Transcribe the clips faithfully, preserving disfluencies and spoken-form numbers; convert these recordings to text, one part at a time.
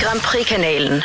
Grand Prix-kanalen.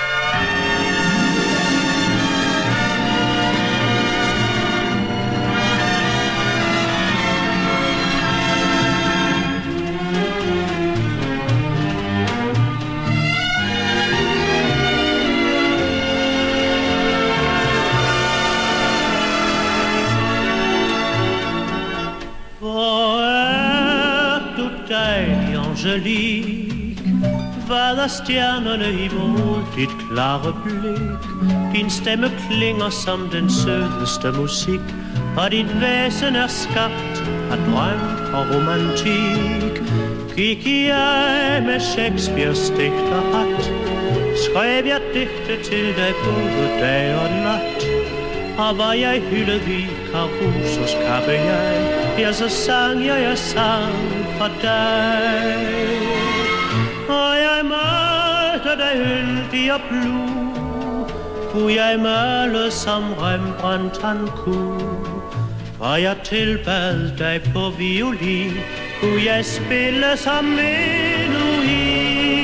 Vader stjernerne imod dit klare blik. Din stemme klinger som den sødeste musik, og dit væsen er skabt af drøm og romantik. Gik jeg med Shakespeares digterhat, skrev jeg digte til dig både dag og nat. Og var jeg hyldet i Carusos kappe jeg, ja, så sang jeg, jeg sang for dig. Og jeg malte dig yndig og blue, kunne jeg male som Rembrandt han kunne. Og jeg tilbad dig på violin, kunne jeg spille som menuhin.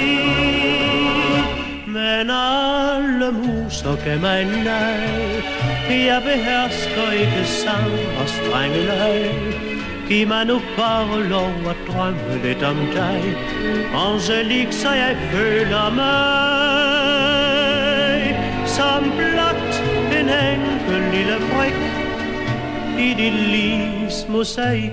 Men alle muser gav mig nej, jeg behersker ikke sang og strenge leg. Giv mig nu bare lov at drømme lidt om dig, Angelique, så jeg føler mig som blot en enkel lille brik i dit livs mosaik.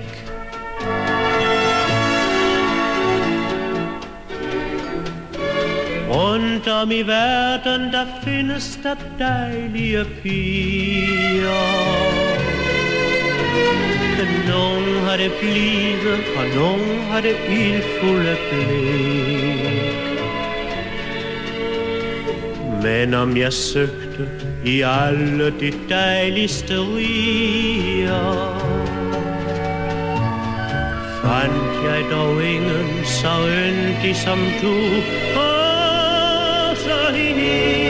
Rundt om i verden, der findes der dejlige piger. Nogen har det blide, og nogen har det ildfulde blik. Men om jeg søgte i alle de dejligste riger, fandt jeg dog ingen så yndig som du, og så hende.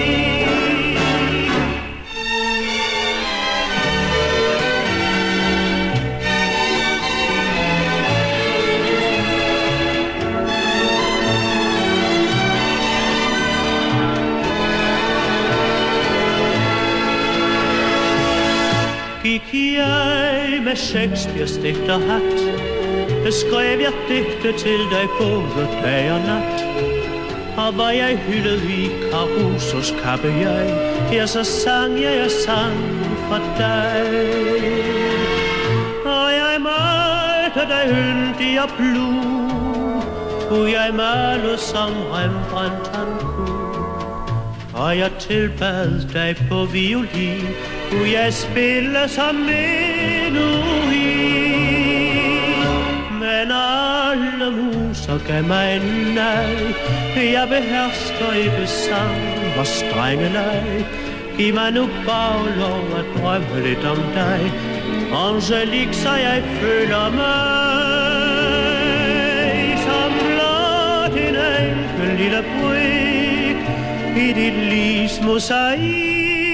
Gik jeg med Shakespeares digterhat, skrev jeg digte til dig både dag og nat. Og var jeg hyldet i Carusos kappe jeg, ja, så sang jeg, jeg sang for dig. Og jeg malte dig yndig og blue, kunne jeg male som Rembrandt han kunne. Og jeg tilbad dig på violin, kunne jeg spille som menuhin. Men alle muser gav mig nej, jeg behersker ikke sang og strenge leg. Giv mig nu bare lov at drømme lidt om dig, Angelique, så jeg føler mig som blot en enkel lille brik i dit livs mosaik.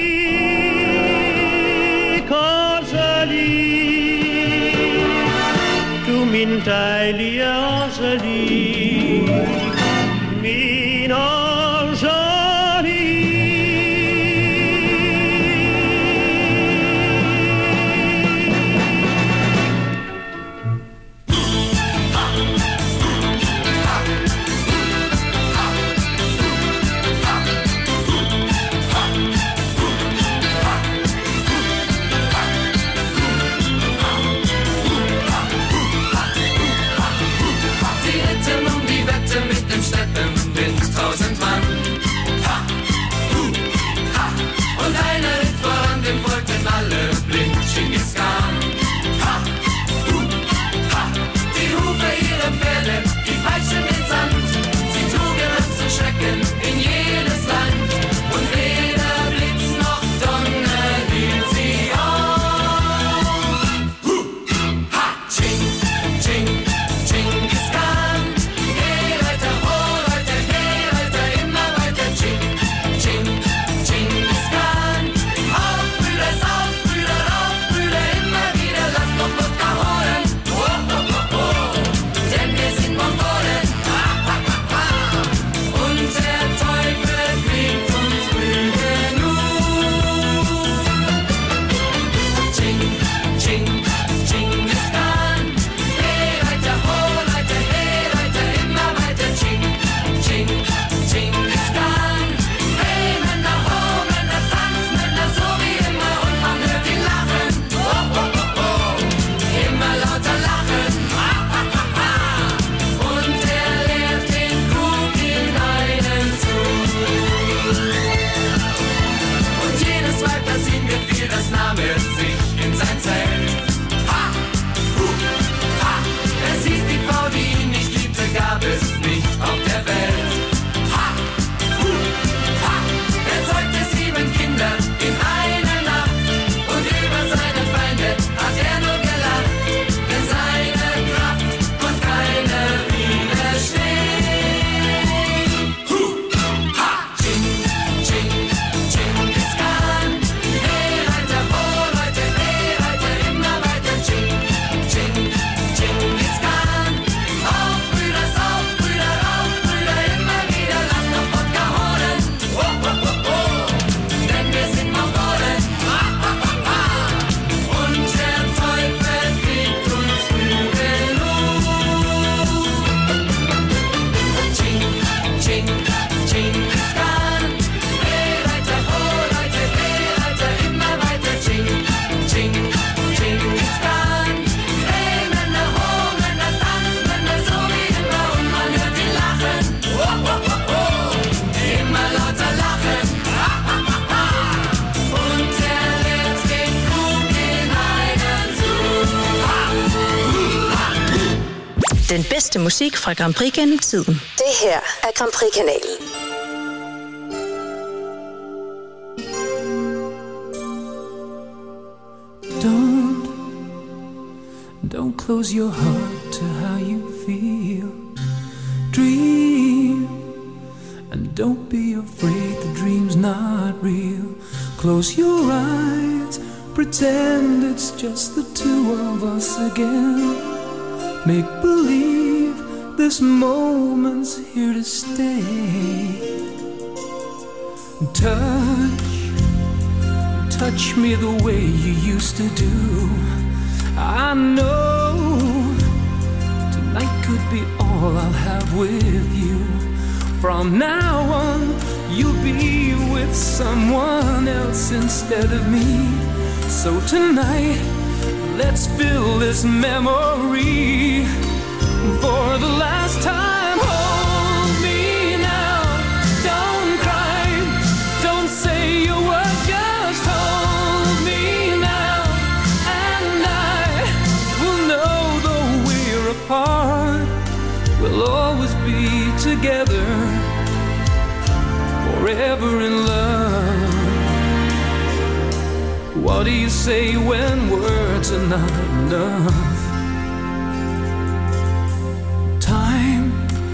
Du min dejlige Angelique, min Angelique. Till Den bedste musik fra Grand Prix gennem tiden. Det her er Grand Prix-kanalen. Don't, don't close your heart to how you feel. Dream, and don't be afraid the dream's not real. Close your eyes, pretend it's just the two of us again. Make believe this moment's here to stay. Touch, touch me the way you used to do. I know tonight could be all I'll have with you. From now on, you'll be with someone else instead of me. So tonight, let's fill this memory for the last time. Hold me now, don't cry, don't say a word, just hold me now. And I will know though we're apart, we'll always be together, forever in love. What do you say when words are not enough? Time,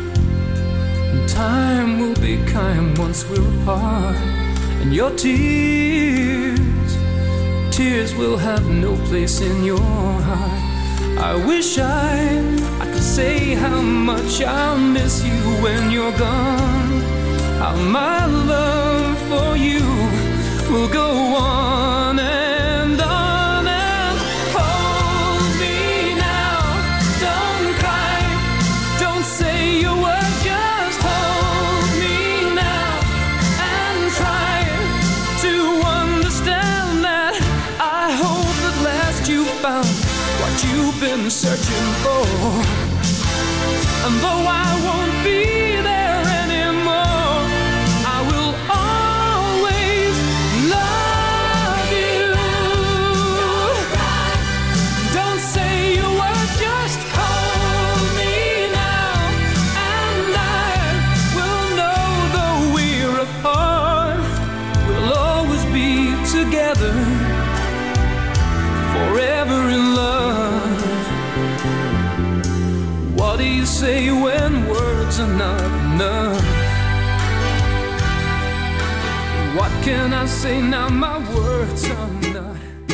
time will be kind once we're apart. And your tears, tears will have no place in your heart. I wish I, I could say how much I'll miss you when you're gone. How my love for you will go on and on and hold me now. Don't cry, don't say a word, just hold me now and try to understand that I hope at last you found what you've been searching for. And though I won't be there anymore, I will always love you. Don't say a word, just hold me now. And I will know though we're apart, we'll always be together, forever in love. What do you say when words are not enough? What can I say now? My words are not.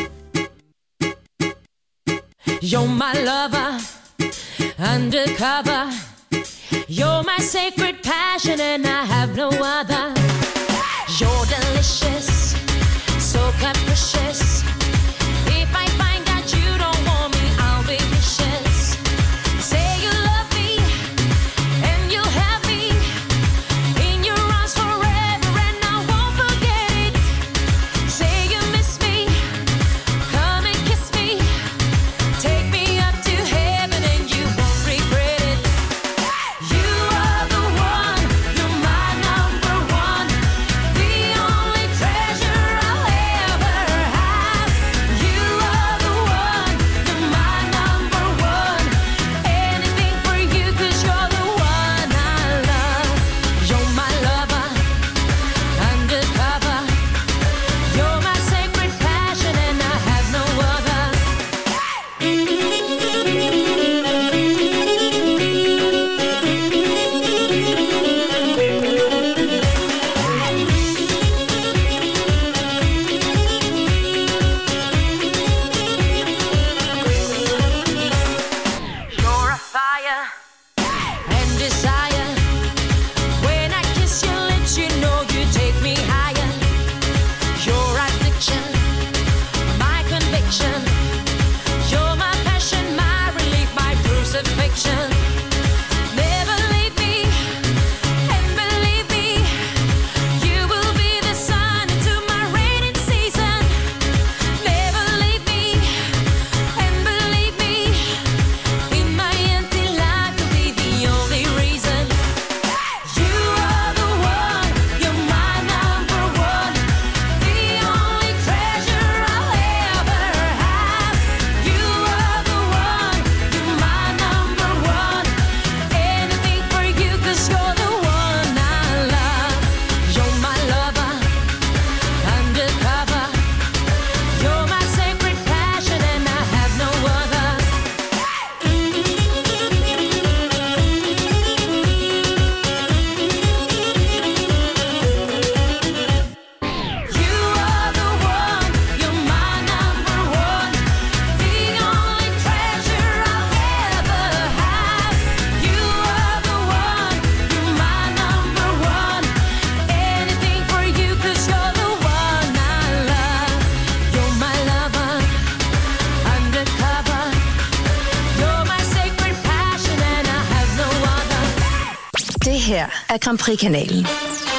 You're my lover, undercover. You're my sacred passion and I have no other. You're delicious, so capricious. If I find out you don't want me, I'll be vicious. Say you love me and you'll have me in your arms forever and I won't forget it. Say you miss me, come and kiss me. Take me up to heaven and you won't regret it. You are the one, you're my number one, the only treasure I'll ever have. You are the one, you're my number one, anything for you 'cause you're the one I love. You're my lover, undercover. You're my sacred passion and I have no other. You're a fire and desire. When I kiss your lips, you know you take me higher. Your addiction, my conviction. You're my passion, my relief, my crucifixion. Never leave me, and believe me, you will be the sun into my rainy season. Never leave me, and believe me, in my empty life you'll be the only reason. her er Grand Prix-kanalen.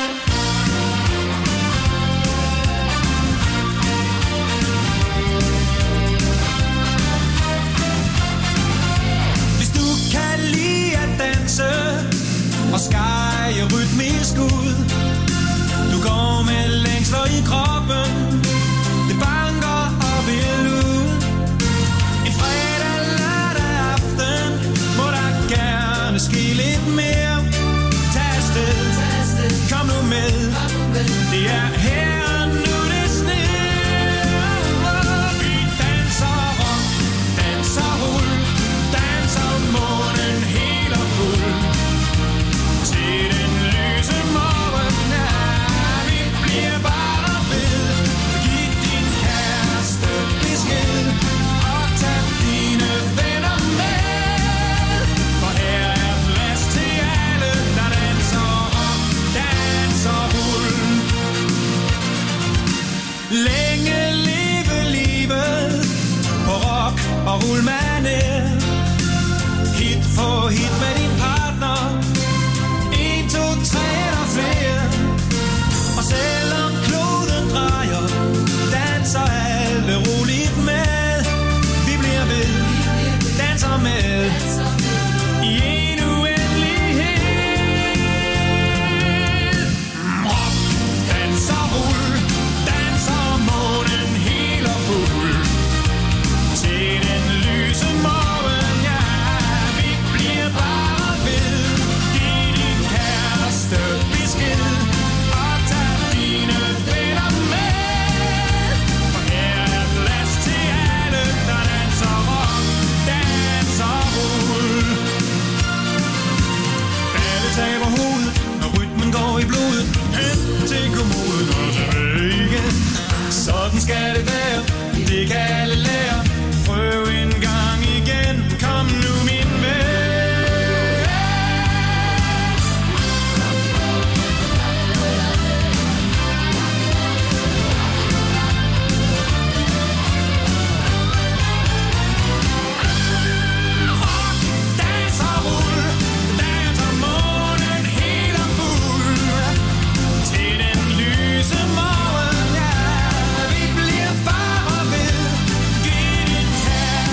Hvis du kan lide at danse og skære rytmisk ud, du går med længsler i kroppen, det banker og vil ud. En fredag, lørdag aften må der gerne ske lidt mere. Tag afsted, kom nu med, det er her og nu det sner. Vi danser rock, danser rul, danser månen helt og fuld. Til den lyse morgen, ja, vi bliver bare ved. Giv din kæreste besked og tag dine venner med. For her er plads til alle, der danser rock, danser rul. Længe leve livet på rock og rullmanér. Hit på hit med din partner, en, to, tre eller flere. Og selvom kloden drejer, danser alle roligt med. Vi bliver ved, danser med i en uendelighed. Rock, danser, rull, danser månen helt og fuld. Til den lyse morgen, ja, vi bliver bare ved. Giv din kæreste besked og tag dine venner med. For her er plads til alle, der danser rock, danser rull. Alle taber hovedet, når rytmen går i blodet. Hen til kommoden og tilbage igen. Sådan skal det være, det kan alle lære. Prøv en gang igen, kom nu min ven. Rock, danser, rull, danser månen helt og fuld. Til den lyse morgen, ja, vi bliver bare ved. Giv din kæreste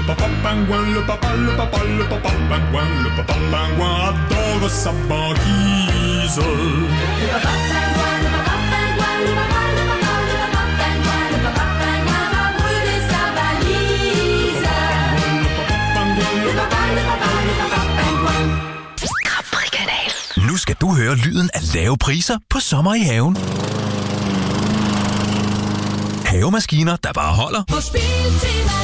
pingouin, le papa, le papa, le papa pingouin, le papa pingouin adore sa banquise. Le papa pingouin, le papa pingouin, le papa, le papa, le papa pingouin, le papa pingouin va brûler sa valise. Le papa pingouin, le papa, le papa, le papa pingouin. Grand Prix-kanal. Nu skal du høre lyden af lave priser på sommer i haven. Havemaskiner, der bare holder. På Biltema.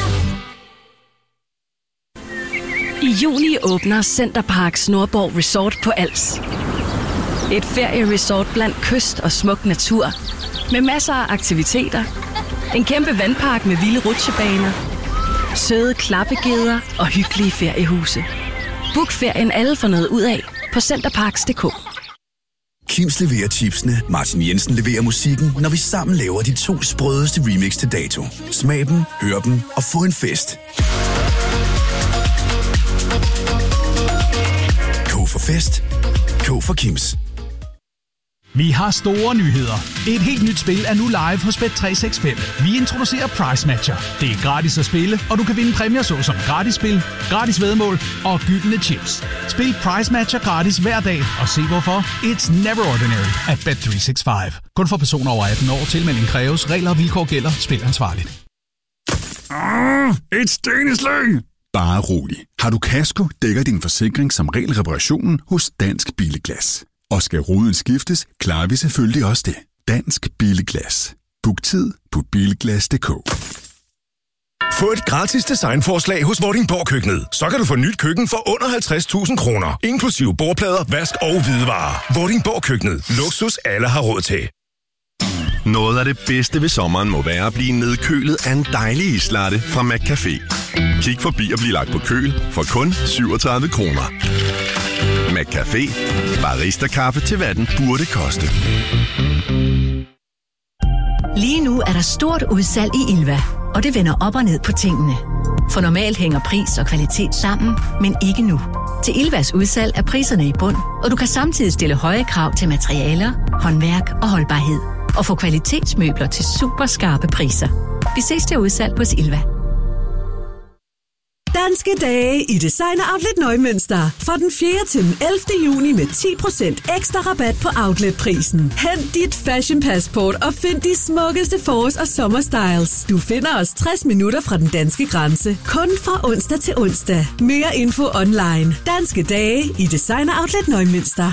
I juni åbner Centerparks Nordborg Resort på Als. Et ferieresort blandt kyst og smuk natur. Med masser af aktiviteter. En kæmpe vandpark med vilde rutsjebaner. Søde klappegeder og hyggelige feriehuse. Book ferien alle får noget ud af på centerparks punktum d k. Kims leverer chipsene, Martin Jensen leverer musikken, når vi sammen laver de to sprødeste remix til dato. Smag dem, hør dem og få en fest. K for fest. K for Kims. Vi har store nyheder. Et helt nyt spil er nu live hos Bet tre seks fem. Vi introducerer Price Matcher. Det er gratis at spille, og du kan vinde præmier såsom gratis spil, gratis væddemål og gyldne chips. Spil Price Matcher gratis hver dag, og se hvorfor. It's never ordinary at Bet tre seks fem. Kun for personer over atten år. Tilmelding kræves. Regler og vilkår gælder. Spil ansvarligt. Ah, et steneslæng! Bare rolig. Har du kasko, dækker din forsikring som regel reparationen hos Dansk Billeglas. Og skal ruden skiftes, klarer vi selvfølgelig også det. Dansk Billeglas. Book tid på bilglas punktum d k. Få et gratis designforslag hos Vordingborg Køkkenet. Så kan du få nyt køkken for under halvtreds tusind kroner. Inklusive bordplader, vask og hvidevarer. Vordingborg Køkkenet. Luksus alle har råd til. Noget af det bedste ved sommeren må være at blive nedkølet af en dejlig islatte fra McCafé. Kig forbi og bliv lagt på køl for kun syvogtredive kroner. McCafé. Barista-kaffe til hvad den burde koste. Lige nu er der stort udsalg i Ilva, og det vender op og ned på tingene. For normalt hænger pris og kvalitet sammen, men ikke nu. Til Ilvas udsalg er priserne i bund, og du kan samtidig stille høje krav til materialer, håndværk og holdbarhed. Og få kvalitetsmøbler til super skarpe priser. Vi ses til udsalg hos Ilva. Danske dage i Designer Outlet Neumünster. Fra den fjerde til den ellevte juni med ti procent ekstra rabat på outletprisen. Hent dit fashion passport og find de smukkeste forårs- og sommerstyles. Du finder os tres minutter fra den danske grænse. Kun fra onsdag til onsdag. Mere info online. Danske dage i Designer Outlet Neumünster.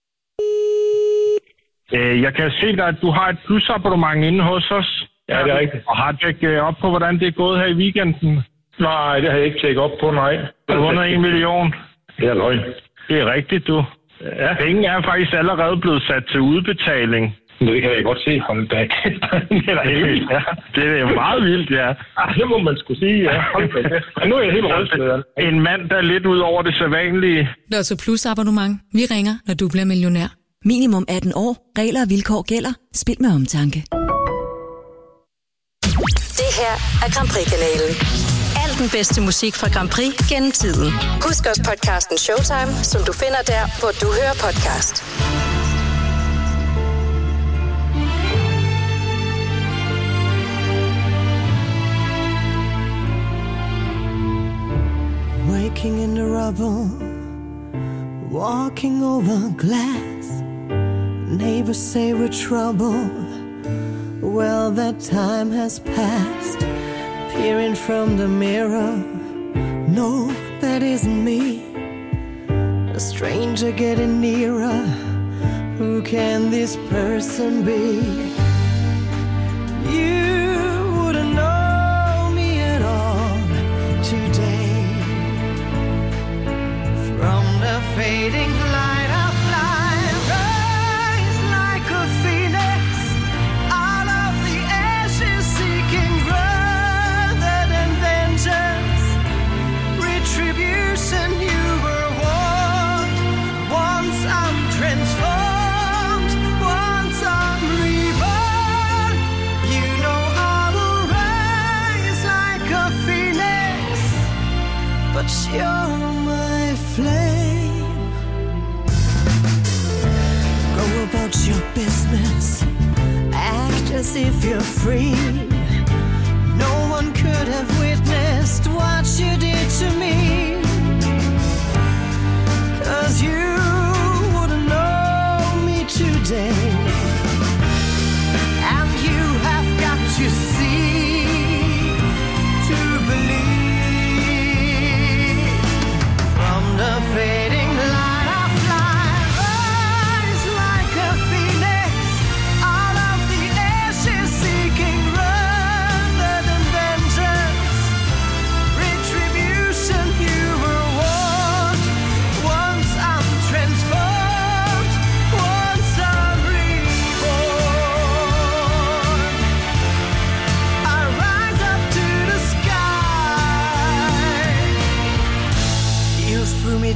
Jeg kan se dig, at du har et plusabonnement inde hos os. Ja, det er rigtigt. Og har tjekket op på, hvordan det er gået her i weekenden? Nej, det har jeg ikke tjekket op på, nej. Du har vundet en million. Det er løgn. Det er rigtigt, du. Ja. Penge er faktisk allerede blevet sat til udbetaling. Det kan jeg godt se fra den dag. Det er helt, ja. Det er meget vildt, ja. Ah, det må man skulle sige, ja. Nu er jeg helt rystet. En mand, der er lidt ud over det sædvanlige. Lotto Plus abonnement. Vi ringer, når du bliver millionær. Minimum atten år. Regler og vilkår gælder. Spil med omtanke. Det her er Grand Prix-kanalen. Al den bedste musik fra Grand Prix gennem tiden. Husk også podcasten Showtime, som du finder der, hvor du hører podcast. Waking in the rubble, walking over glass. Neighbors say we're trouble. Well, that time has passed. Peering from the mirror, no, that isn't me. A stranger getting nearer. Who can this person be? You wouldn't know me at all today. From the fading light of life, rise like a phoenix out of the ashes, seeking rather than vengeance, retribution. You were warned. Once I'm transformed, once I'm reborn. You know I will rise like a phoenix, but you're my flame. Go about your business, act as if you're free. No one could have witnessed what you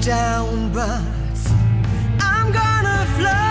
down, but I'm gonna fly.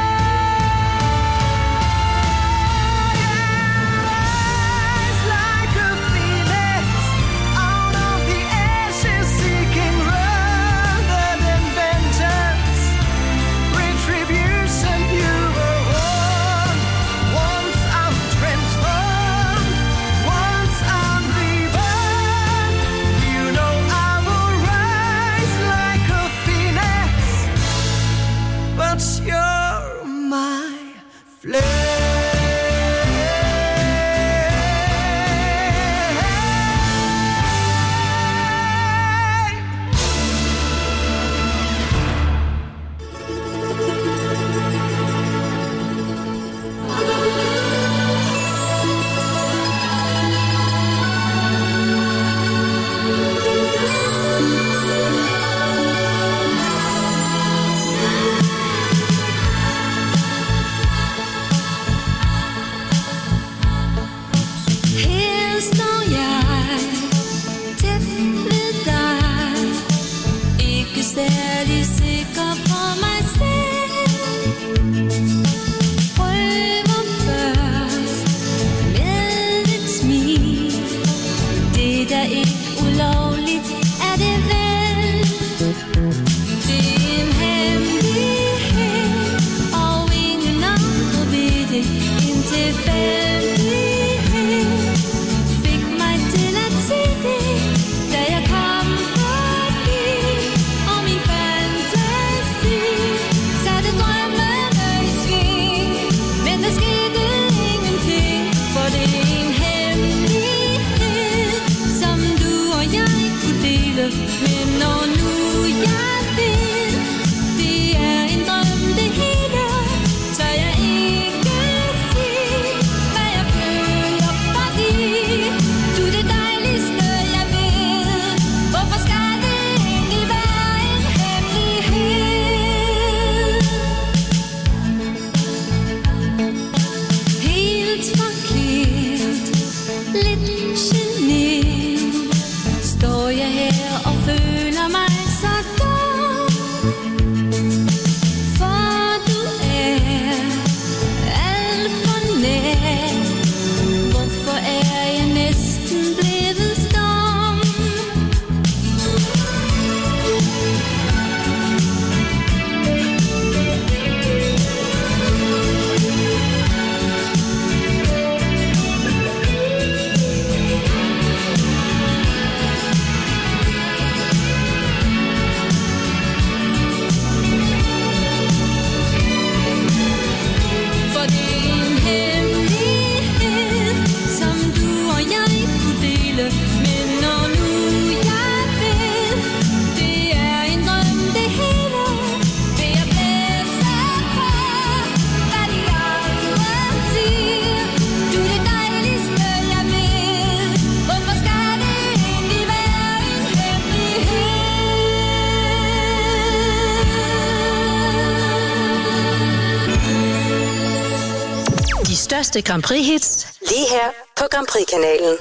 Største Grand Prix hits lige her på Grand Prix-kanalen.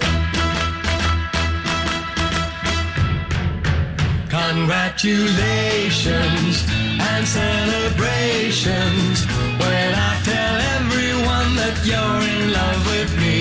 Congratulations and celebrations when I tell everyone that you're in love with me.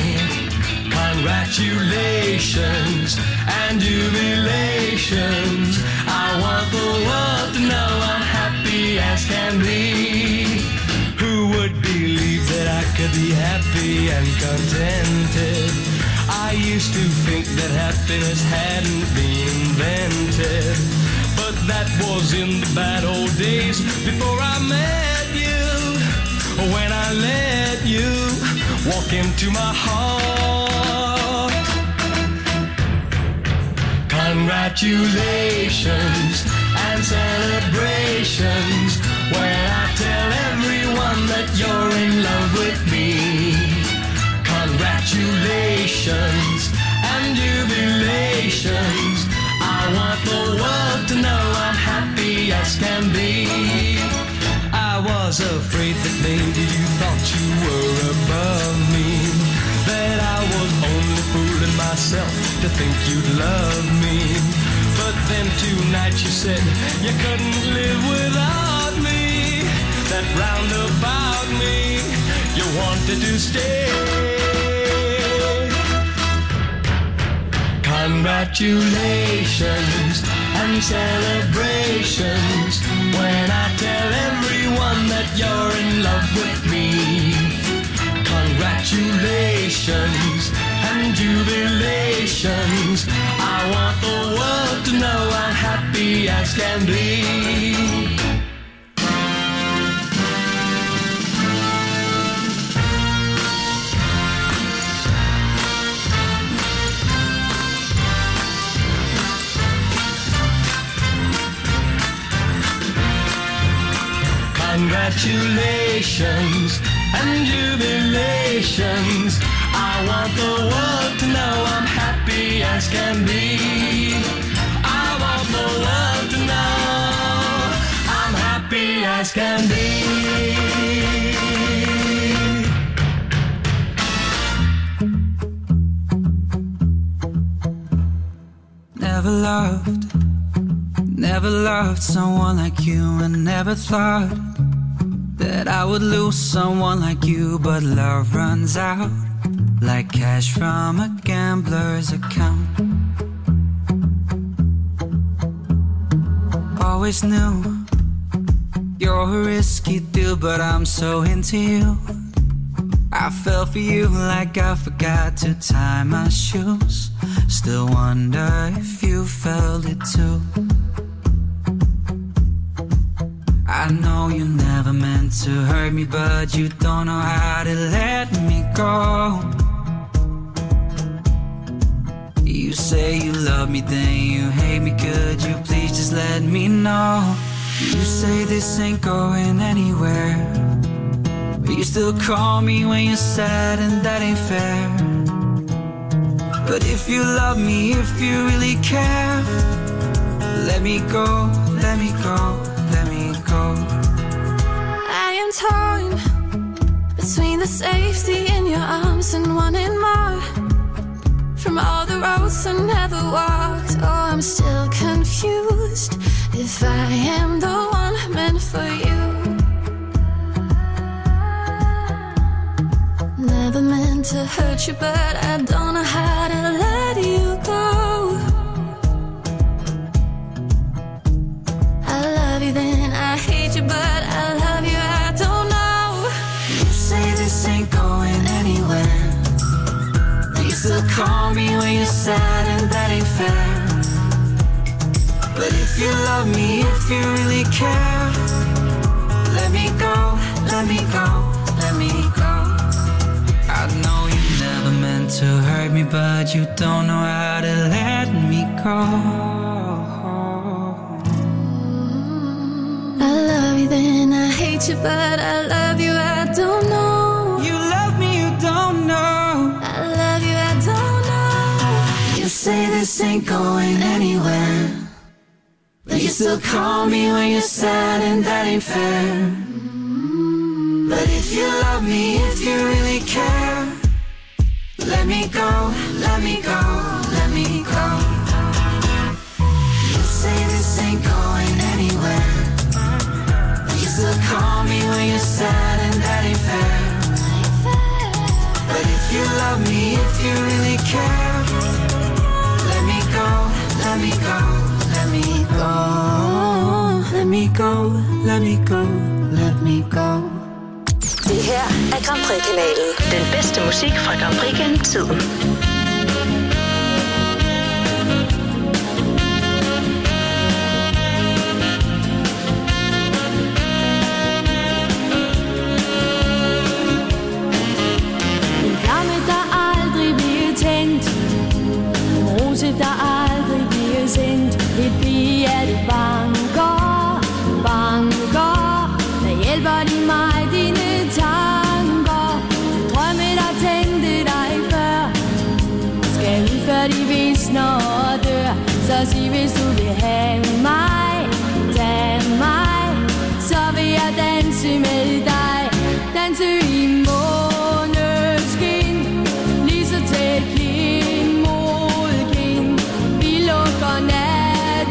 Congratulations and jubilations. I want the world to know I'm happy as can be. Who would believe that I could be happy and contented? I used to think that happiness hadn't been invented, but that was in the bad old days before I met you. When I let you walk into my heart. Congratulations and celebrations when I tell everyone that you're in love with me. Congratulations and jubilations. I want the world to know I'm happy as can be. I was afraid that maybe you thought you were above me, that I was only fooling myself to think you'd love me. But But then tonight you said you couldn't live without me. That roundabout me, you wanted to stay. Congratulations and celebrations when I tell everyone that you're in love with me. Congratulations and jubilations. I want the world to know I'm happy as can be. Congratulations and jubilations. I want the world to know I'm happy as can be. I want the world to know I'm happy as can be. Never loved, never loved someone like you, and never thought that I would lose someone like you. But love runs out like cash from a gambler's account. Always knew you're a risky deal, but I'm so into you. I fell for you like I forgot to tie my shoes. Still wonder if you felt it too. I know you never meant to hurt me, but you don't know how to let me go. You say you love me, then you hate me. Could you please just let me know? You say this ain't going anywhere, but you still call me when you're sad, and that ain't fair. But if you love me, if you really care, let me go, let me go, let me go. I am torn between the safety in your arms and wanting more from all the roads I never walked. Oh, I'm still confused if I am the one meant for you. Never meant to hurt you, but I don't know how to let you go. I love you, then I hate you, but I love you, I don't know. You say this ain't going anywhere, you still call me when you're sad, and that ain't fair. But if you love me, if you really care, let me go, let me go, let me go. I know you never meant to hurt me, but you don't know how to let me go. I love you, then I hate you, but I love you, I don't know. You love me, you don't know. I love you, I don't know. You say this ain't going anywhere, but you still call me when you're sad, and that ain't fair. But if you love me, if you really care, let me go, let me go, let me go. You say this ain't going anywhere, but you still call me when you're sad, and that ain't fair. But if you love me, if you really care, let me go, let me go, let me go. Let me go, let me go, let me go. Det her er Grand Prix-kanalen. Den bedste musik fra Grand Prix gennem tiden. En flamme, der aldrig bliver tændt. En rose, der aldrig bliver sendt. Et bihjerte banker, banker. Der hjælper de mig, dine tanker. Drømme, der tændte dig før, skal ud før de visner og dør. Så sig, hvis du vil have mig, tag mig, så vil jeg danse med dig. Danse i måneskin, lige så tæt kind mod kind. Vi lukker nat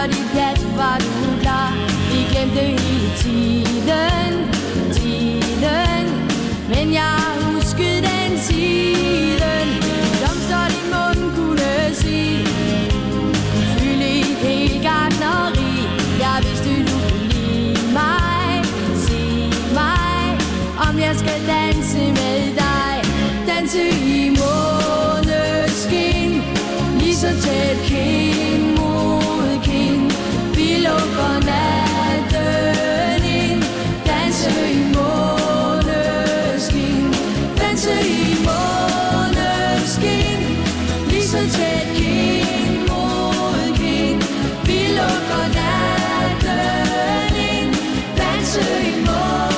de pjat, var du klar. Vi glemte hele tiden, tiden. Men jeg huskede den tiden. Blomster din mund kunne sige. Kunne fylde et helt gartneri. Jeg vidste du ville lide mig. Sig mig, om jeg skal danse med dig. Danse i måneskin. Lige så tæt kind mod kind. Vi lukker natten ind. Danse i måneskin. Danse i måneskin. Lige så tæt kind mod kind. Vi lukker natten ind. Danse i måneskin.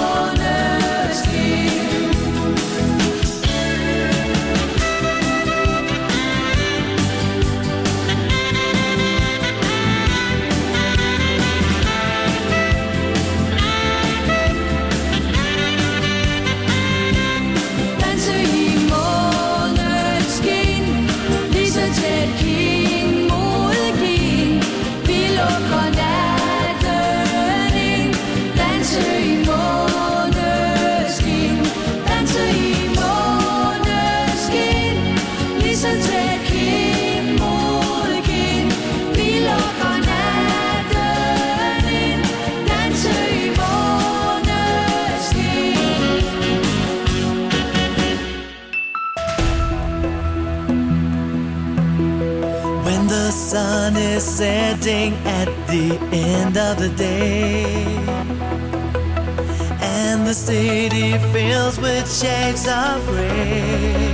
Sun is setting at the end of the day, and the city fills with shades of gray.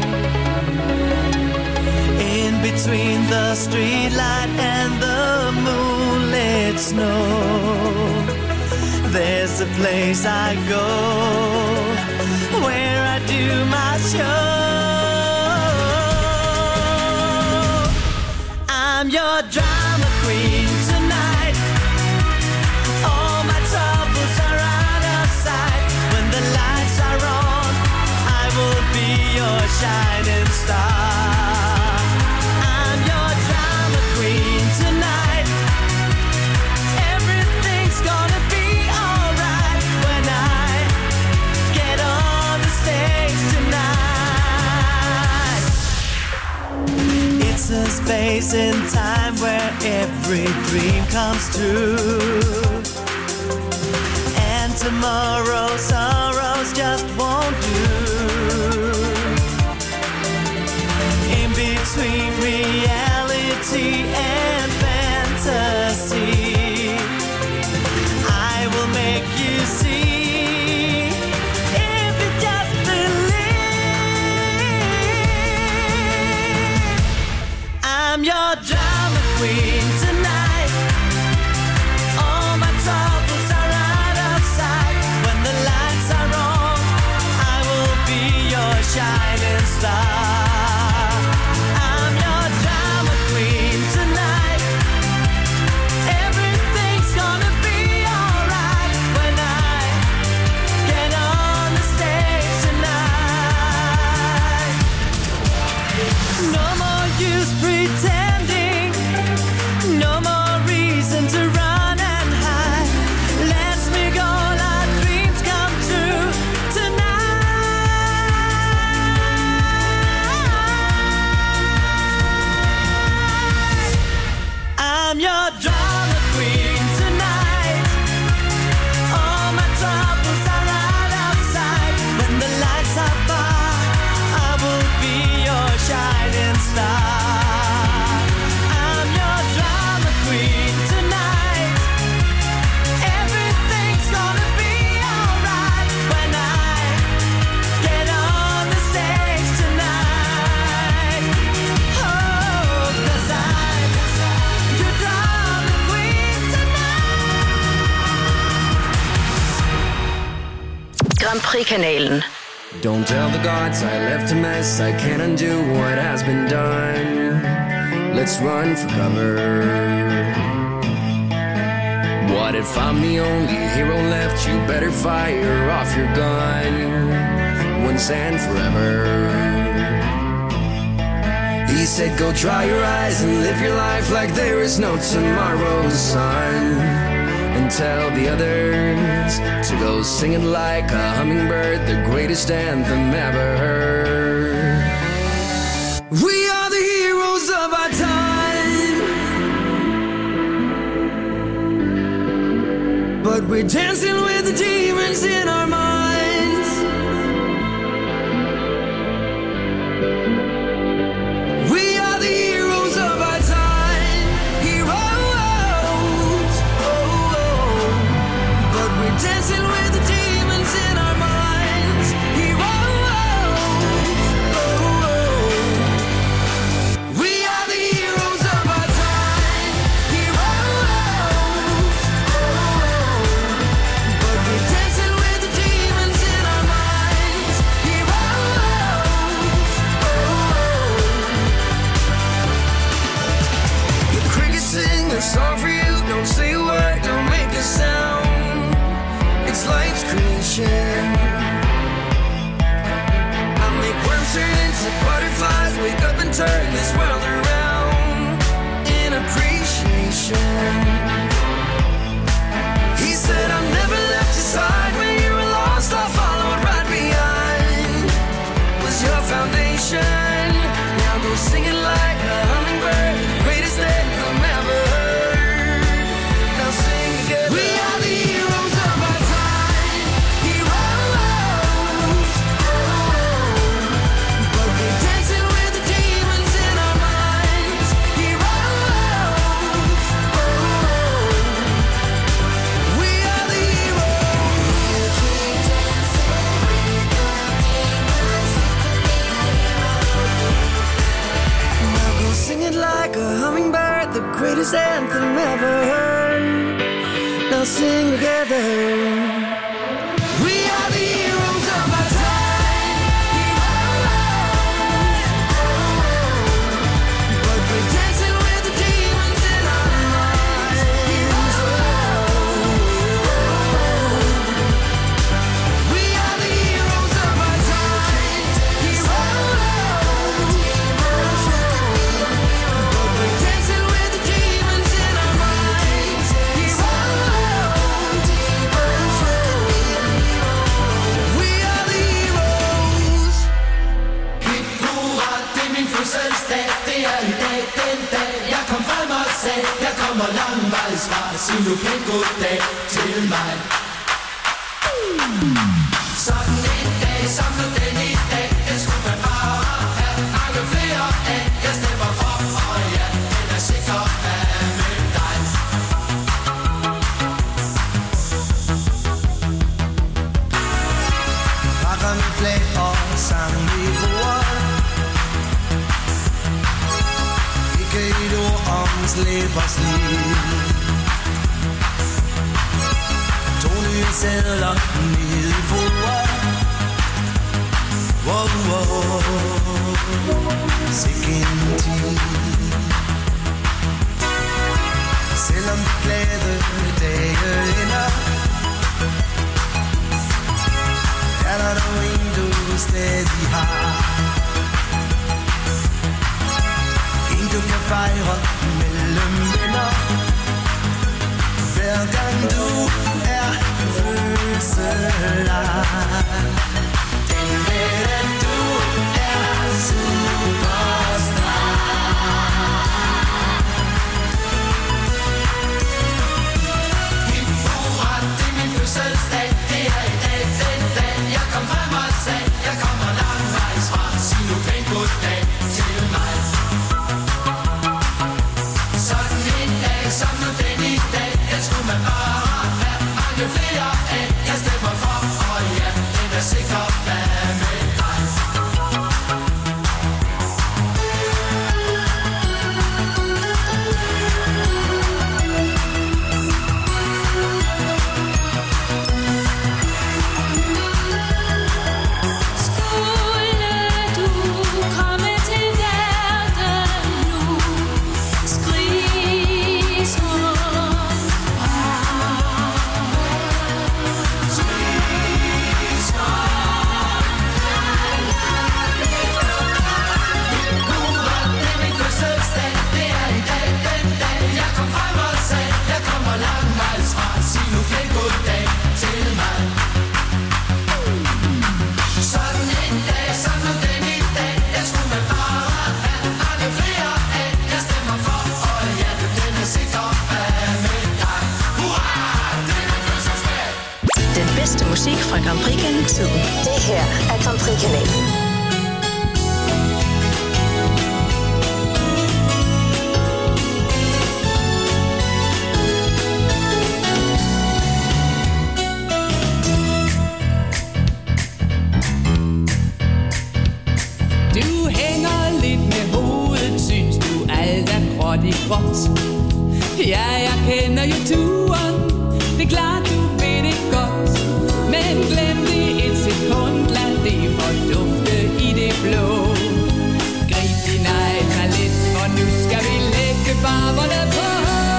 In between the streetlight and the moonlit snow, there's a place I go where I do my show. I'm your drama queen tonight. All my troubles are out of sight. When the lights are on, I will be your shining star. I'm your drama queen tonight. Everything's gonna be alright when I get on the stage tonight. It's a space in time where every dream comes true, and tomorrow's sorrows just won't do. In between reality and fantasy, I will make you see. If you just believe, I'm your drama queen tonight. All my troubles are out of sight. When the lights are on, I will be your shining star. I'm your drama queen tonight. Everything's gonna be alright when I get on the stage tonight. No more use pretending, no more reason to run and hide. Let's make all our dreams come true tonight. I'm your drama queen tonight. All my troubles are out of sight. When the lights are far, I will be your shining star. I'm your drama queen tonight. Everything's gonna be alright when I get on the stage tonight. Oh, 'cause I'm your drama queen tonight. Grand Prix-kanalen. Don't tell the gods I left a mess. I can't undo what has been done. Let's run for cover. What if I'm the only hero left? You better fire off your gun once and forever. said go dry your eyes and live your life like there is no tomorrow, son. And tell the others to go singing like a hummingbird, the greatest anthem ever heard. We are the heroes of our time, but we're dancing with the demons in our minds. We are the heroes of our time, heroes, oh, oh. But we're dancing with the demons in our minds, heroes, oh, oh. We are the heroes of our time, heroes, oh, oh. But we're dancing with the demons in our minds, heroes, oh, oh. The crickets sing a song for you, don't say a word, don't make a sound. It's life's creation. I make worms turn into butterflies, wake up and turn this world around in appreciation. He said I've never left your side when you were lost, I followed right behind. Was your foundation. Now go singing like a hummingbird, greatest anthem ever heard. Now sing together. We are the heroes of our time, heroes, oh, but we're dancing with the demons in our minds, heroes, oh, we are the heroes. Now go sing it like a hummingbird, the greatest anthem ever heard. Now sing together. We are the heroes of our time, heroes, but we're dancing with the demons in our minds, we are the heroes of our time, heroes, but we're dancing with the demons in our minds, heroes, we are the heroes. Hip hurra, det er min fødselsdag. Det er i dag den dag, jeg kom frem og sagde, jeg kommer langvejs fra. Sig nu pænt goddag til mig. Sådan en dag som nu den i dag, det skulle man bare have mange flere af. Jeg stemmer for, og ja, den er sikker af med dig. Pakker med flag og sang i bordet. Ikke et ord om slæbers liv. To nye sædler nede i bordet. Wow, wow, sikke en tid. Selvom de glade dage ender, er der dog en, du stadig har. En, du kan fejre mellem venner. Hver gang du er fødselar. Den ved, at du er superstar. Hip hurra, det er min fødselsdag. Det er i dag den dag, jeg kom frem og sagde, jeg kommer langvejs fra. Sig nu pænt goddag til mig. Sådan en dag som nu den i dag, den skulle man bare have mange flere af. Jeg stemmer for, og ja, den er sikker af med dig. Skulle du komme til verden nu, skrig så højt. sig nu pænt goddag til mig. Sådan en dag, sådan den i dag, jeg skulle man bare have mange flere af. Jeg stemmer for, og ja, den er sikker af med dig. Hurra, den er fødselsdag. Den bedste musik fra Grand Prix gennem tiden. Det her er Grand Prix-kanalen. Du hænger lidt med hovedet, synes du alt er gråt i gråt. Ja, jeg kender jo turen, det er klart du ved det godt. Men glem det et sekund, lad det fordufte i det blå. Grib din egen palet, for nu skal vi lægge farverne på.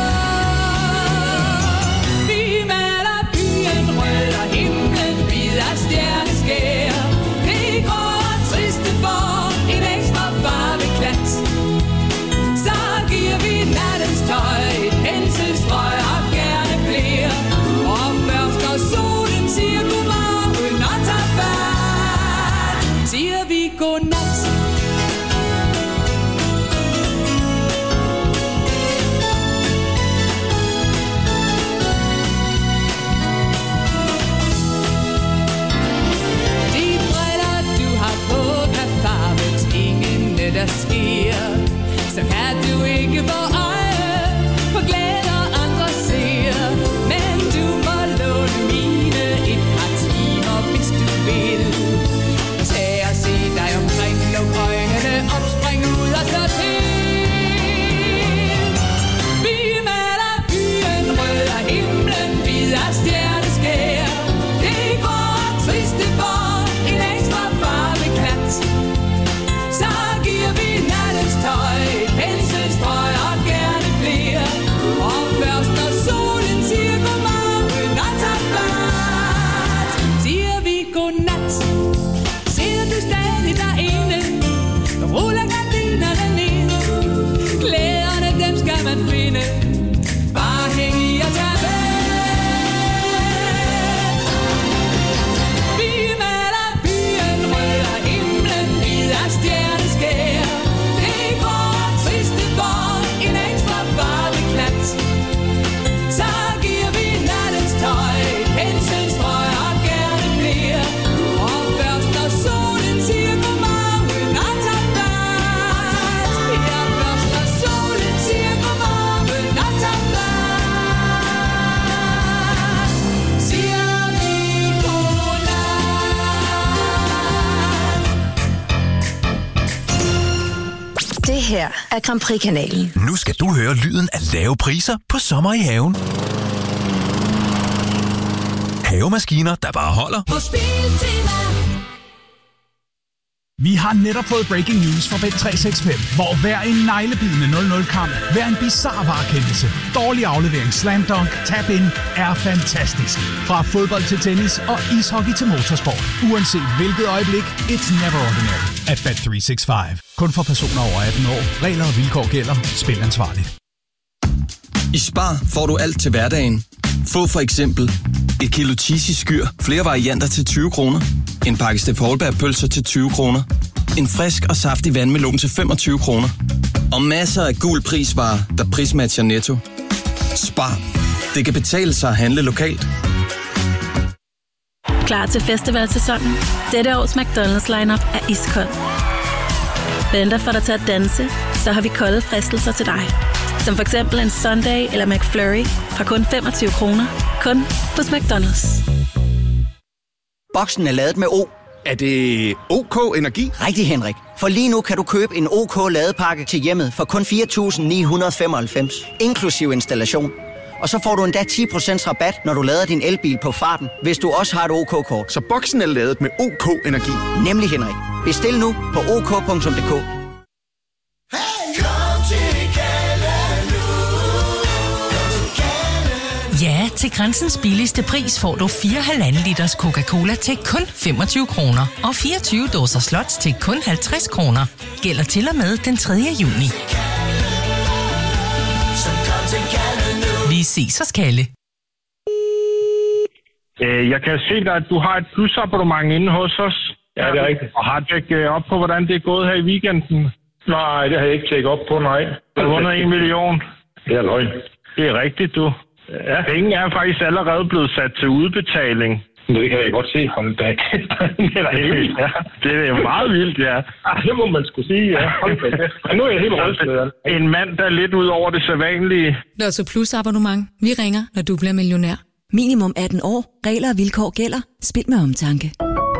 Vi maler byen rød og himlen hvid af stjerneskær. Det grå og triste for en ekstra farveklat. Så giver vi nattens tøj et penselstrøg og gerne flere. Og først når solen siger godmorgen og tager fat, siger vi godnat. De briller du har på kan farve tingene der sker. Så kan du ikke få øje på glæder andre ser. Men du må låne mine et par timer, hvis du vil. Tag og se dig omkring, luk øjnene op, spring ud og slå til. Vi maler byen rød og himlen hvid af stjerneskær. Det går triste for en ekstra farveklat. Så giver vi nattens tøj et penselstrøg og gerne flere. Og først når solen siger godmorgen og tager fat, siger vi godnat. Ser du stadig derinde, ruller gardinerne ned. Glæderne dem skal man finde, bare hæng i og tag med. Vi maler byen rød og himlen hvid af stjerneskær. Det går triste for en ekstra farveklat. Så giver vi nattens tøj et penselstrøg og gerne flere. Og først når solen siger godmorgen og tager fat, ja, først når solen siger godmorgen og tager fat, siger vi godnat. Det her er Grand Prix-kanalen. Nu skal du høre lyden af lave priser på sommer i haven. Havemaskiner, der bare holder. På Biltema. Vi har netop fået breaking news fra Bet tre seks fem, hvor hver en neglebidende nul nul-kamp, hver en bizarre varekendelse, dårlig aflevering, slam dunk, tap-in er fantastisk. Fra fodbold til tennis og ishockey til motorsport. Uanset hvilket øjeblik, it's never ordinary at Bet tre seks fem. Kun for personer over atten år. Regler og vilkår gælder. Spil ansvarligt. I Spar får du alt til hverdagen. Få for eksempel et kilo cheesy skyr, flere varianter til tyve kroner. En pakke Steff Holberg-pølser til tyve kroner. En frisk og saftig vandmelon til femogtyve kroner. Og masser af gul prisvarer, der prismatcher Netto. Spar. Det kan betale sig at handle lokalt. Klar til festivalsæsonen? Dette års McDonald's lineup er iskold. Venter for dig til at danse, så har vi kolde fristelser til dig. Som for eksempel en Sunday eller McFlurry fra kun femogtyve kroner. Kun hos McDonald's. Boksen er ladet med O. Er det OK Energi? Rigtig, Henrik. For lige nu kan du købe en OK ladepakke til hjemmet for kun fire tusind ni hundrede femoghalvfems, inklusiv installation. Og så får du endda ti procent rabat, når du lader din elbil på farten, hvis du også har et OK-kort. Så boksen er ladet med OK Energi? Nemlig, Henrik. Bestil nu på ok punktum d k. Ja, til Grænsens billigste pris får du fire komma fem liters Coca-Cola til kun femogtyve kroner. Og fireogtyve dåser slots til kun halvtreds kroner. Gælder til og med den tredje juni. Vi ses hos Kalle. Øh, jeg kan se dig, at du har et plusabonnement inde hos os. Ja, det er rigtigt. Og har tjekket op på, hvordan det er gået her i weekenden? Nej, det har jeg ikke tjekket op på, nej. Du har vundet en million. Det er løgn. Det er rigtigt, du. Ja. Penge er faktisk allerede blevet sat til udbetaling. Det kan jeg godt se. Hold da. Det er da helt vildt, ja. Det er meget vildt, ja. Det må man skulle sige, ja. Hold da. Nu er jeg helt rystet, ja. En mand, der er lidt ud over det sædvanlige. Lotto Plus abonnement. Vi ringer, når du bliver millionær. Minimum atten år. Regler og vilkår gælder. Spil med omtanke.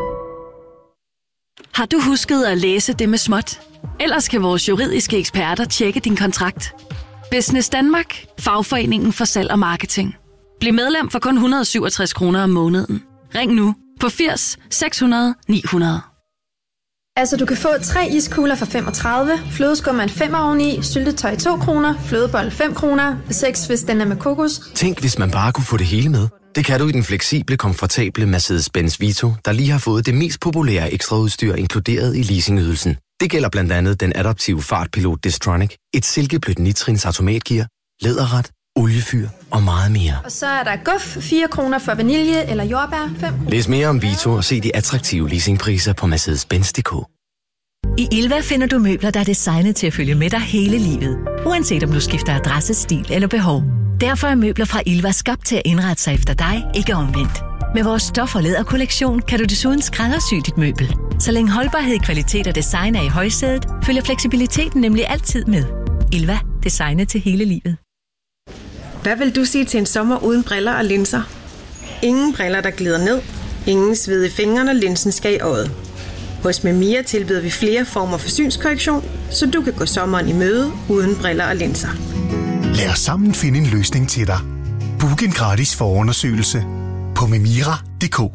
Har du husket at læse det med småt? Ellers kan vores juridiske eksperter tjekke din kontrakt. Business Danmark. Fagforeningen for salg og marketing. Bliv medlem for kun et hundrede og syvogtres kroner om måneden. Ring nu på firs seks hundrede ni hundrede. Altså, du kan få tre iskugler for femogtredive, flødeskum en femmer oveni, syltetøj to kroner, flødebold fem kroner, seks hvis den er med kokos. Tænk, hvis man bare kunne få det hele med. Det kan du i den fleksible, komfortable Mercedes-Benz Vito, der lige har fået det mest populære ekstraudstyr inkluderet i leasingydelsen. Det gælder blandt andet den adaptive fartpilot Distronic, et silkeblødt nitrins automatgear, læderret, oliefyr og meget mere. Og så er der guf, fire kroner for vanilje eller jordbær, fem kroner. Læs mere om Vito og se de attraktive leasingpriser på Mercedes Benz punktum d k. I Ilva finder du møbler, der er designet til at følge med dig hele livet. Uanset om du skifter adresse, stil eller behov. Derfor er møbler fra Ilva skabt til at indrette sig efter dig, ikke omvendt. Med vores stof- og læderkollektion kan du desuden skræddersy dit møbel. Så længe holdbarhed, kvalitet og design er i højsædet, følger fleksibiliteten nemlig altid med. Ilva. Designet til hele livet. Hvad vil du sige til en sommer uden briller og linser? Ingen briller, der glider ned. Ingen sved i fingrene, når linsen skal i øjet. Hos Memia tilbyder vi flere former for synskorrektion, så du kan gå sommeren i møde uden briller og linser. Lad os sammen finde en løsning til dig. Book en gratis forundersøgelse på memira punktum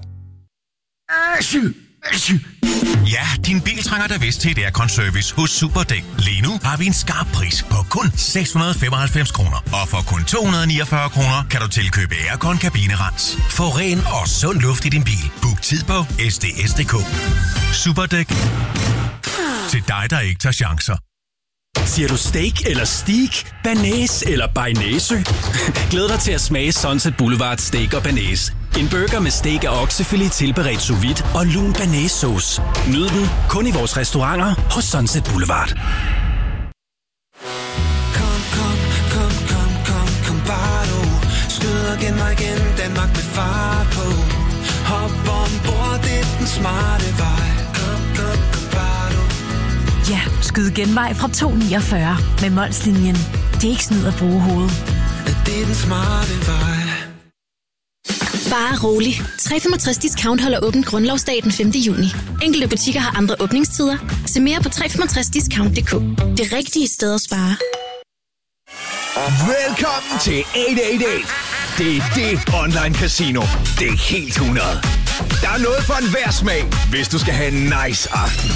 d k. Ja, din bil trænger da vist til et aircon-service hos Superdæk. Lige nu har vi en skarp pris på kun seks hundrede og femoghalvfems kroner. Og for kun to hundrede og niogfyrre kroner kan du tilkøbe aircon kabinerens. Få ren og sund luft i din bil. Book tid på s d s punktum d k. Superdæk. Til dig, der ikke tager chancer. Siger du steak eller steak, banæs eller bearnaise? Glæd dig til at smage Sunset Boulevard Steak og Banæs. En burger med steak og oksefilet tilberedt sous vide og lun banæssauce. Nyd den kun i vores restauranter hos Sunset Boulevard. Kom, kom, kom, kom, kom, kom bare du. Skyd og genvej igen, Danmark med fart på. Hop ombord, det er den smarte vej. Kom, kom, kom bare du. Ja, skyd genvej fra to niogfyrre med Molslinjen. Det er ikke snyd at bruge hovedet. Det er den smarte vej. Bare rolig. tre femogtres Discount holder åbent grundlovsdag den femte juni. Enkelte butikker har andre åbningstider. Se mere på tre femogtres discount punktum d k. Det rigtige sted at spare. Velkommen til otte otte otte. Det er det online casino. Det er helt hundrede. Der er noget for enhver smag, hvis du skal have en nice aften.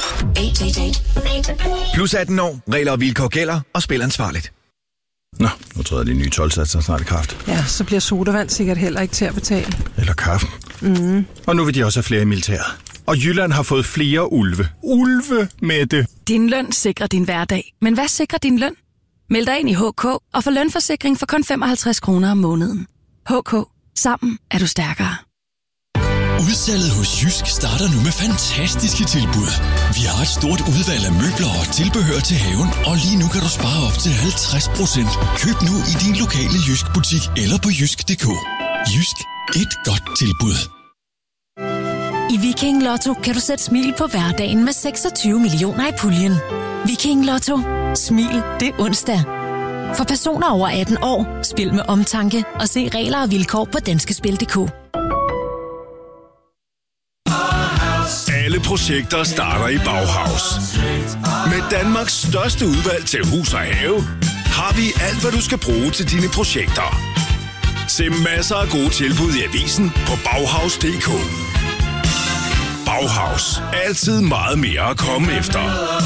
Plus atten år, regler og vilkår gælder, og spil ansvarligt. Nå, nu træder de nye tolvsatser snart i kraft. Ja, så bliver sodavand sikkert heller ikke til at betale. Eller kaffen. Mm. Og nu vil de også have flere i militæret. Og Jylland har fået flere ulve. Ulve med det. Din løn sikrer din hverdag. Men hvad sikrer din løn? Meld dig ind i H K og få lønforsikring for kun femoghalvtreds kroner om måneden. H K. Sammen er du stærkere. Udsalget hos Jysk starter nu med fantastiske tilbud. Vi har et stort udvalg af møbler og tilbehør til haven, og lige nu kan du spare op til halvtreds procent. Køb nu i din lokale Jysk-butik eller på jysk punktum d k. Jysk. Et godt tilbud. I Viking Lotto kan du sætte smil på hverdagen med seksogtyve millioner i puljen. Viking Lotto. Smil det er onsdag. For personer over atten år, spil med omtanke og se regler og vilkår på danskespil punktum d k. Alle projekter starter i Bauhaus. Med Danmarks største udvalg til hus og have, har vi alt, hvad du skal bruge til dine projekter. Se masser af gode tilbud i avisen på Bauhaus punktum d k. Bauhaus. Altid meget mere at komme efter.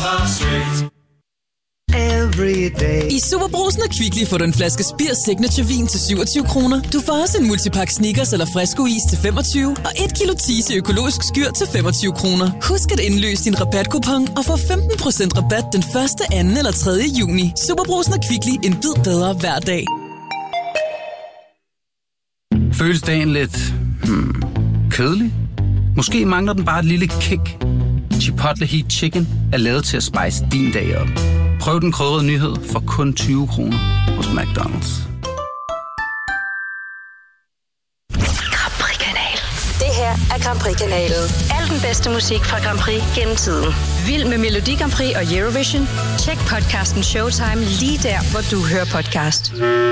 I Superbrugsen og Kvickly får du en flaske Spir Signature vin til syvogtyve kroner. Du får også en multipack Snickers eller Fresco is til femogtyve og et kilo Tise økologisk skyr til femogtyve kroner. Husk at indløse din rabatkupon og få femten procent rabat den første, anden eller tredje juni. Superbrugsen og Kvickly. En bid bedre hver dag. Føles dagen lidt Hmm. Kedelig? Måske mangler den bare et lille kick. Chipotle Heat Chicken er lavet til at spice din dag op. Prøv den krydrede nyhed for kun tyve kroner hos McDonald's. Grand Prix-kanal. Det her er Grand Prix-kanalen. Al den bedste musik fra Grand Prix gennem tiden. Vild med Melodi Grand Prix og Eurovision? Tjek podcasten Showtime lige der, hvor du hører podcast.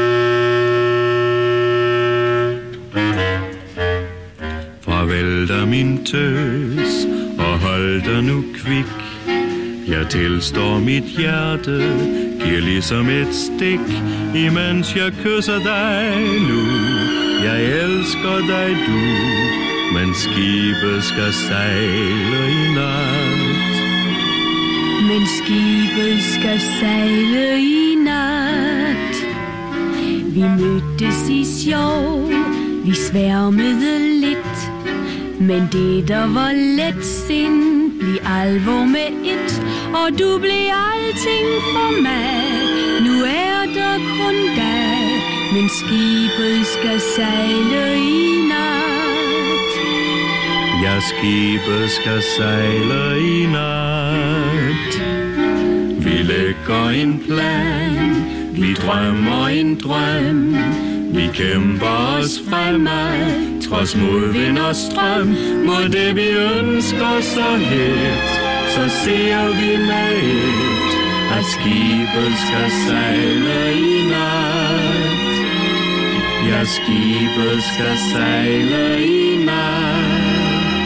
Farvel da min tøs, og hold dig nu kvik. Jeg tilstår mit hjerte, giver ligesom et stik, imens jeg kysser dig nu. Jeg elsker dig du, men skibet skal sejle i nat. Men skibet skal sejle i nat. Vi mødtes i sjov, vi sværmede lidt, men det der var let sind, blev alvor med et, og du blev alting for mig. Nu er der kun dig, men skibet skal sejle i nat. Ja, skibet skal sejle i nat. Vi lægger en plan, vi drømmer en drøm. Vi kæmper os fremad, trods modvind og strøm. Mod det vi ønsker så helt, så ser vi med et, at skibet skal sejle i nat. Ja, skibet skal sejle i nat.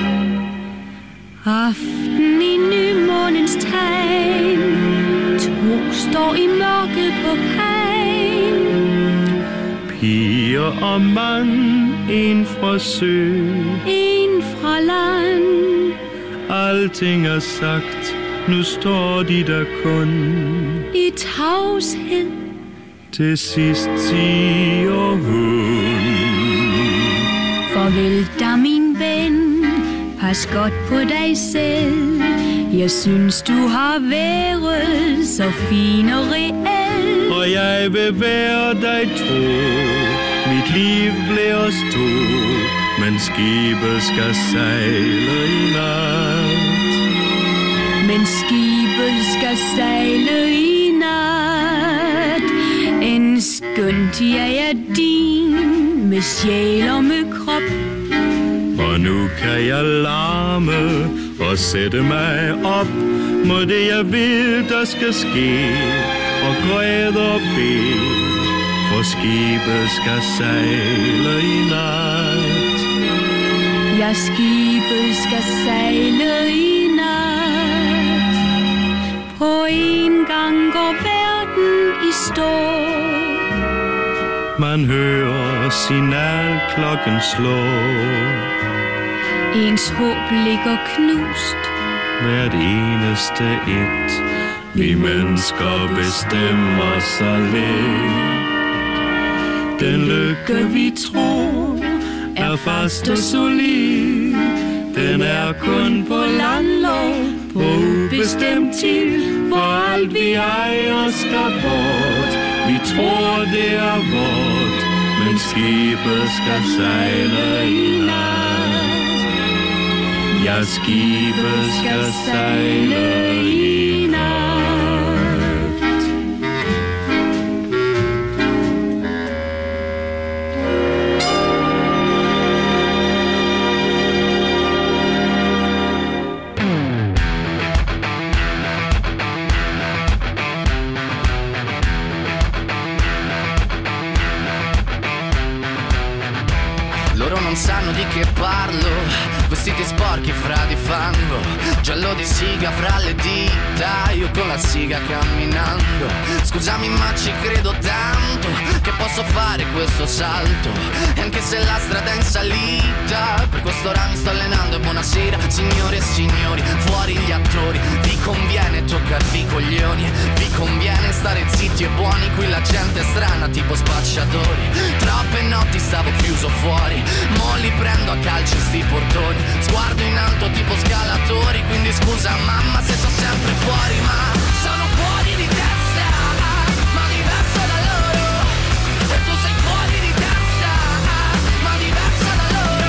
Aften i nymånens tegn, to står i mørket på kajen. Piger og mand, en fra sø, en fra land. Alting er sagt, nu står de der kun i tavshed. Til sidst siger hun: farvel da min ven, pas godt på dig selv. Jeg synes du har været så fin og reel, og jeg vil være dig tro. Mit liv bliver stå, men skibet skal sejle i nat. Men skibet skal sejle i nat. En skønt jeg er din, med sjæl og med krop. Og nu kan jeg larme og sætte mig op mod det jeg vil der skal ske, og græde og bede, for skibet skal sejle i nat. Ja, skibet skal sejle i nat. På en gang går verden i stå. Man hører signalklokken slå. Ens håb ligger knust. Hvert eneste et. Vi mennesker bestemmer så lidt. Den lykke vi tror er fast og solid. Den er kun på landlov, på ubestemt tid. For alt vi ejer skal bort. Vi tror det er vort, men skibet skal sejle i nat. Ja, skibet skal sejle i nat. Sanno di che parlo, vestiti sporchi fra di fango, giallo di siga fra le dita, io con la siga camminando. Scusami ma ci credo tanto che posso fare questo salto, e anche se la strada è in salita, per questo ora mi sto allenando. E buonasera signore e signori, fuori gli attori, vi conviene toccarvi i coglioni, vi conviene stare zitti e buoni, qui la gente è strana tipo spacciatori. Troppe notti stavo chiuso fuori, mo li prendo a calci sti portoni, sguardo in alto tipo scalatori, quindi scusa mamma se sono sempre fuori, ma sono fuori di testa, ma diverso da loro, e tu sei fuori di testa, ma diverso da loro.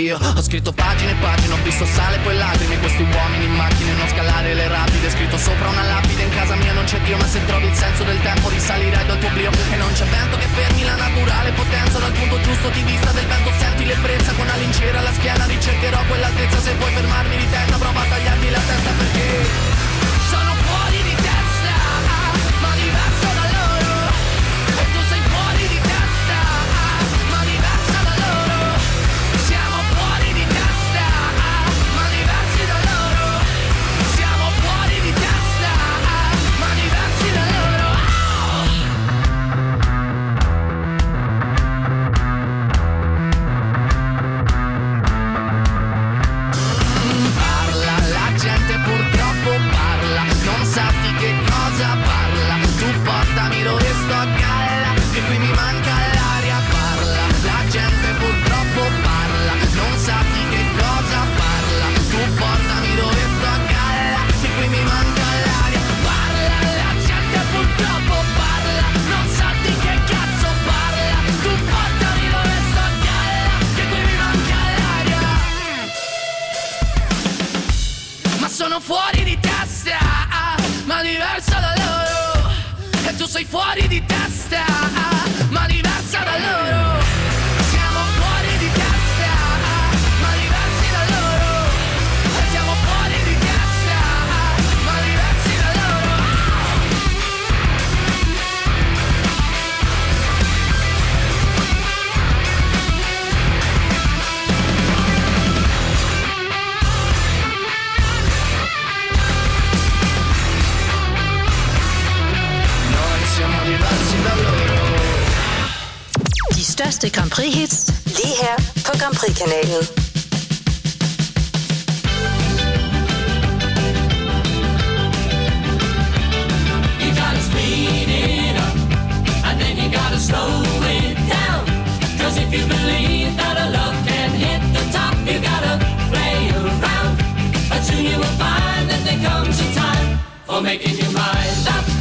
io ho scritto pagine e pagine, ho visto sale e poi lacrime, questi uomini in macchine, non scalare le rapide, scritto sopra una lapide, in casa mia non c'è Dio, ma se trovi il senso del tempo risalirai dal tuo oblio, e non c'è vento che fermi la naturale potenza, dal punto giusto di vista del vento senti l'ebbrezza, con la lincera alla schiena ricercherò quell'altezza, se vuoi fermarmi di testa prova a tagliarmi la testa, perché sono fuori di testa, ma diverso da loro, e tu sei fuori di testa, ma diversa da loro, siamo fuori di testa, ma diversi da loro, siamo fuori di testa, ma diversi da loro. Parla, la gente purtroppo parla, non sa di che cosa parla, tu portami dove sto a galla, che qui mi manca l'aria, parla, la gente purtroppo parla, non sa di che cosa parla, tu portami dove sto a galla, che qui mi manca l'aria, parla, la gente purtroppo parla, non sa di che cazzo parla, tu portami dove sto a galla, che qui mi manca l'aria. Ma sono fuori di testa, ma diversa da loro, e tu sei fuori di testa, ma diversa da loro, siamo fuori di testa, ma diversi da loro, e siamo fuori di testa, ma diversi da loro. Noi siamo diversi da loro. De største Grand Prix-hits, lige her på Grand Prix-kanalen. You gotta speed it up, and then you gotta slow it down. Cause if you believe that a love can hit the top, you gotta play around. But soon you will find that there comes a time for making your mind up.